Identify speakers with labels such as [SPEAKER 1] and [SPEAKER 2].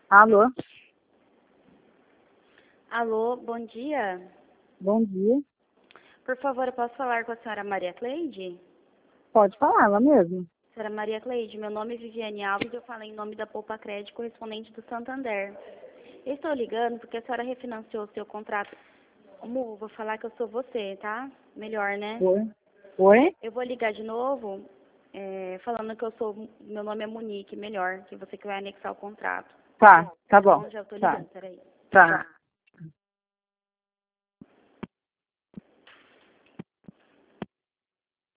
[SPEAKER 1] Alô?
[SPEAKER 2] Alô, bom dia.
[SPEAKER 1] Bom dia.
[SPEAKER 2] Por favor, eu posso falar com a senhora Maria Cleide?
[SPEAKER 1] Pode falar, ela mesmo.
[SPEAKER 2] Senhora Maria Cleide, meu nome é Viviane Alves e eu falo em nome da Poupa Crédito, correspondente do Santander. Eu estou ligando porque a senhora refinanciou o seu contrato. Mu, vou falar que eu sou você, tá? Melhor, né?
[SPEAKER 1] Oi? Oi?
[SPEAKER 2] Eu vou ligar de novo, falando que meu nome é Monique, melhor, que você que vai anexar o contrato.
[SPEAKER 1] Tá bom.
[SPEAKER 2] Já eu tô
[SPEAKER 1] Tá,
[SPEAKER 2] ligando, peraí.
[SPEAKER 1] tá.